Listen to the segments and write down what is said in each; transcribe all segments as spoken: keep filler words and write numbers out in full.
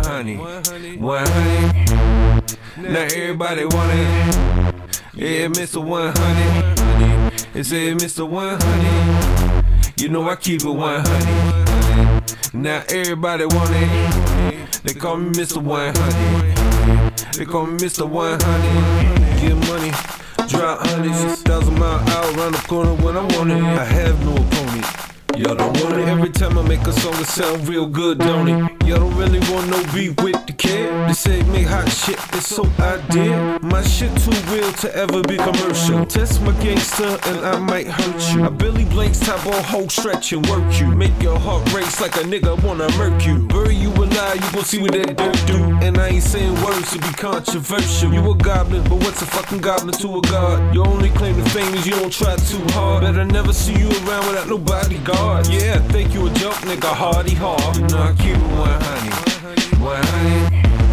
hundred, one hundred. Now everybody want it. Yeah, Mister one hundred. They say Mister one hundred. You know I keep it one hundred. Now everybody want it. They call me Mister one hundred. They call me Mister one hundred. Get money, drop hundreds, thousand mile out around the corner when I want it. I have no opponent. Y'all don't want it. Every time I make a song, it sound real good, don't it? Y'all don't really want no beef with the kid. They say make hot shit, it's so I did. My shit too real to ever be commercial. Test my gangster and I might hurt you. I Billy Blanks type on whole stretch and work you. Make your heart race like a nigga wanna murk you. Bury you alive, you gon' see what that dirt do. And I ain't saying words to be controversial. You a goblin, but what's a fucking goblin to a god? Your only claim to fame is you don't try too hard. Better never see you around without no bodyguard. Yeah, I think you a joke, nigga, hardy hard. You know I keep it one hundred, one hundred.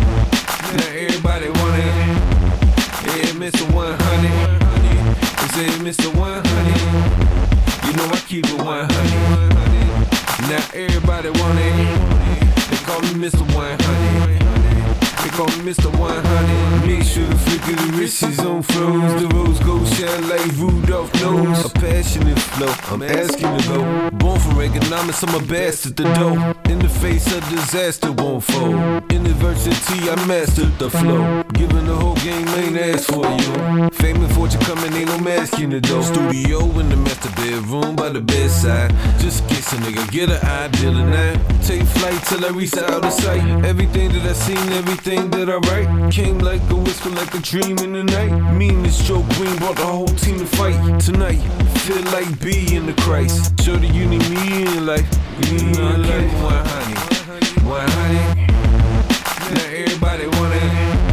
Now everybody want it. Yeah, Mister one hundred. They say Mister one hundred. You know I keep it one hundred. Now everybody want it. They call me Mister one hundred. They call me Mister one hundred. Make sure the flick of the wrist is on froze. The rose gold shine like Rudolph knows. A passionate flow, I'm asking to go. Born from Reaganomics, I'm a bastard to dough. In the face of disaster, won't fold. In adversity, I mastered the flow. Giving the whole game, ain't asked for you. Fame and fortune coming, ain't no masking the door. Studio in the master bedroom by the bedside. Just kiss a nigga, get an idea of that. Take flight till I reach out of sight. Everything that I seen, everything that I write came like a whisper, like a dream in the night. Me and this Joe Green brought the whole team to fight tonight. Feel like B in the Christ. Show that you need me in your life. You need me in your life. one hundred, one hundred. Now everybody want it.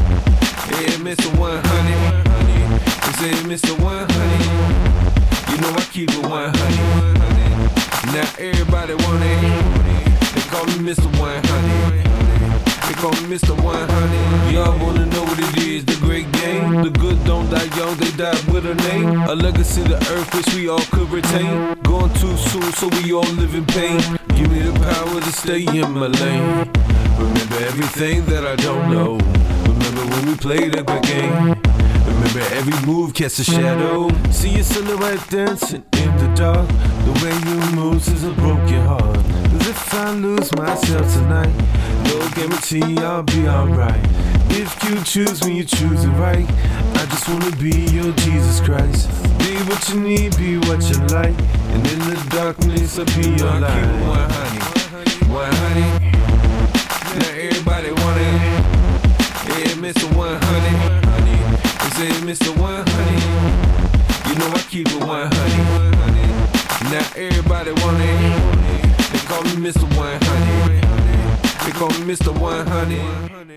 Yeah, Mister one hundred. They say Mister one hundred. You know I keep it one hundred. Now everybody want it. They call me Mister one hundred. They call me Mister one hundred. Y'all wanna know what it is, the great game. The good don't die young, they die with a name. A legacy to earth which we all could retain. Going too soon so we all live in pain. Give me the power to stay in my lane. Remember everything that I don't know. Remember when we played that good game. Remember every move casts a shadow. See your silhouette dancing in the dark. The way you move is a broken heart. Cause if I lose myself tonight, no guarantee I'll be alright. If you choose me, you choose it right. I just wanna be your Jesus Christ. Be what you need, be what you like. And in the darkness, I'll be your light. I keep one hundred, one hundred. Now everybody want it. Yeah, Mister one hundred. They say Mister one hundred. You know I keep it one hundred. Now everybody want it. They call me Mister one hundred. They call me Mister one hundred.